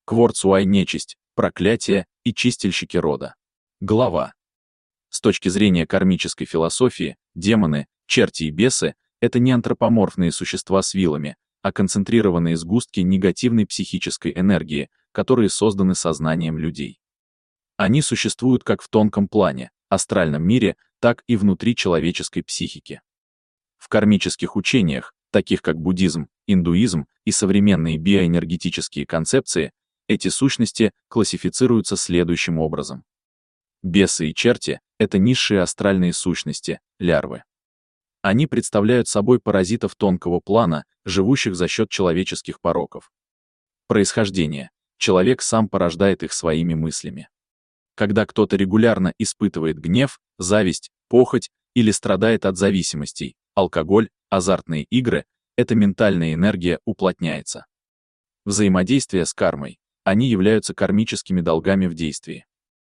Кворцуай нечисть, проклятие и чистильщики рода. Глава. С точки зрения кармической философии, демоны, черти и бесы — это не антропоморфные существа с вилами, а концентрированные сгустки негативной психической энергии, которые созданы сознанием людей. Они существуют как в тонком плане, астральном мире, так и внутри человеческой психики. В кармических учениях, таких как буддизм, индуизм и современные биоэнергетические концепции, эти сущности классифицируются следующим образом. Бесы и черти — это низшие астральные сущности, лярвы. Они представляют собой паразитов тонкого плана, живущих за счет человеческих пороков. Происхождение. Человек сам порождает их своими мыслями. Когда кто-то регулярно испытывает гнев, зависть, похоть или страдает от зависимостей, алкоголь, азартные игры, эта ментальная энергия уплотняется. Взаимодействие с кармой. Они являются кармическими долгами в действии.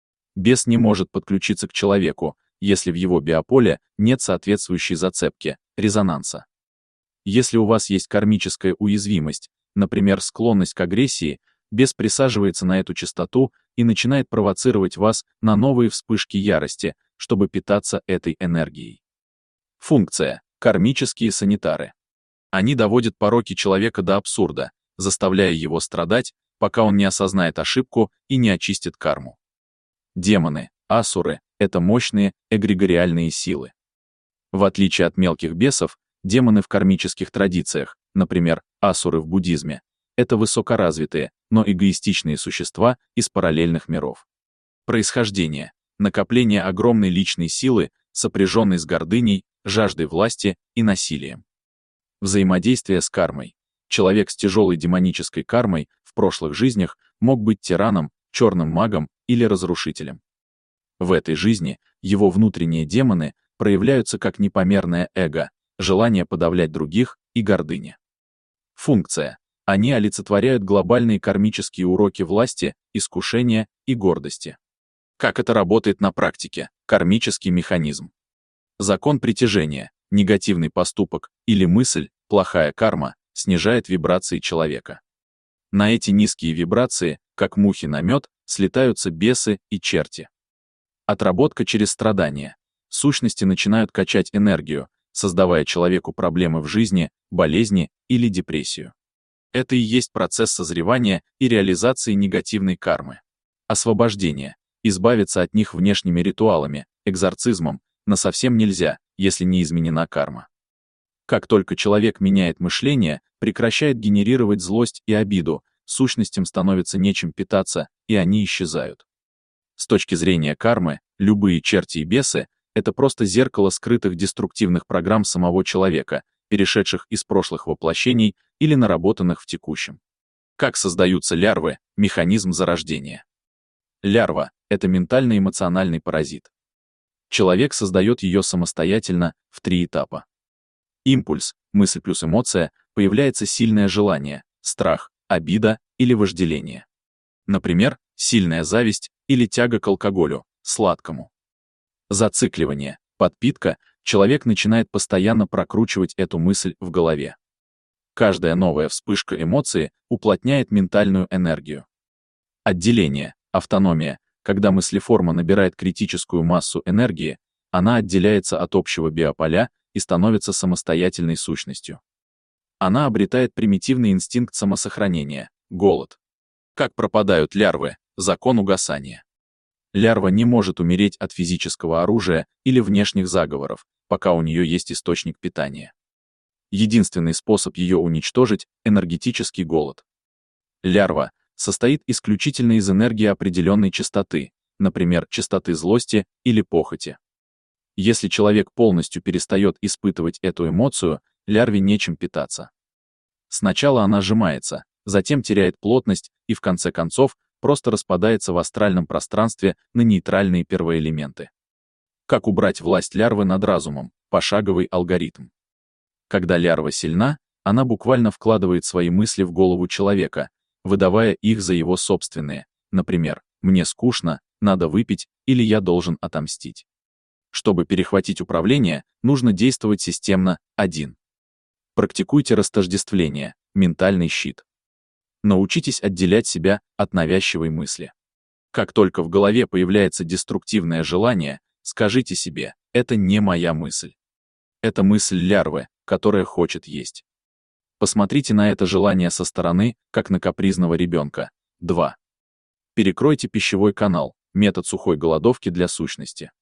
Бес не может подключиться к человеку, если в его биополе нет соответствующей зацепки, резонанса. Если у вас есть кармическая уязвимость, например, склонность к агрессии, бес присаживается на эту частоту и начинает провоцировать вас на новые вспышки ярости, чтобы питаться этой энергией. Функция. Кармические санитары. Они доводят пороки человека до абсурда, заставляя его страдать, пока он не осознает ошибку и не очистит карму. Демоны, асуры — это мощные эгрегориальные силы. В отличие от мелких бесов, демоны в кармических традициях, например, асуры в буддизме, это высокоразвитые, но эгоистичные существа из параллельных миров. Происхождение. Накопление огромной личной силы, сопряженной с гордыней, жаждой власти и насилием. Взаимодействие с кармой. Человек с тяжелой демонической кармой в прошлых жизнях мог быть тираном, черным магом или разрушителем. В этой жизни его внутренние демоны проявляются как непомерное эго, желание подавлять других и гордыня. Функция. Они олицетворяют глобальные кармические уроки власти, искушения и гордости. Как это работает на практике? Кармический механизм. Закон притяжения, негативный поступок или мысль, плохая карма, снижает вибрации человека. На эти низкие вибрации, как мухи на мед, слетаются бесы и черти. Отработка через страдания. Сущности начинают качать энергию, создавая человеку проблемы в жизни, болезни или депрессию. Это и есть процесс созревания и реализации негативной кармы. Освобождение. Избавиться от них внешними ритуалами, экзорцизмом, насовсем нельзя, если не изменена карма. Как только человек меняет мышление, прекращает генерировать злость и обиду, сущностям становится нечем питаться, и они исчезают. С точки зрения кармы, любые черти и бесы — это просто зеркало скрытых деструктивных программ самого человека, перешедших из прошлых воплощений или наработанных в текущем. Как создаются лярвы, механизм зарождения. Лярва — это ментально-эмоциональный паразит. Человек создает ее самостоятельно в 3 этапа. Импульс, мысль плюс эмоция, появляется сильное желание, страх, обида или вожделение. Например, сильная зависть или тяга к алкоголю, сладкому. Зацикливание, подпитка, человек начинает постоянно прокручивать эту мысль в голове. Каждая новая вспышка эмоции уплотняет ментальную энергию. Отделение, автономия, когда мыслеформа набирает критическую массу энергии, она отделяется от общего биополя и становится самостоятельной сущностью. Она обретает примитивный инстинкт самосохранения — голод. Как пропадают лярвы? Закон угасания. Лярва не может умереть от физического оружия или внешних заговоров, пока у нее есть источник питания. Единственный способ ее уничтожить — энергетический голод. Лярва состоит исключительно из энергии определенной частоты, например, частоты злости или похоти. Если человек полностью перестает испытывать эту эмоцию, лярве нечем питаться. Сначала она сжимается, затем теряет плотность и в конце концов просто распадается в астральном пространстве на нейтральные первоэлементы. Как убрать власть лярвы над разумом? Пошаговый алгоритм. Когда лярва сильна, она буквально вкладывает свои мысли в голову человека, выдавая их за его собственные, например, «мне скучно», «надо выпить» или «я должен отомстить». Чтобы перехватить управление, нужно действовать системно. 1. Практикуйте растождествление, ментальный щит. Научитесь отделять себя от навязчивой мысли. Как только в голове появляется деструктивное желание, скажите себе: это не моя мысль. Это мысль лярвы, которая хочет есть. Посмотрите на это желание со стороны, как на капризного ребенка. 2. Перекройте пищевой канал. Метод сухой голодовки для сущности.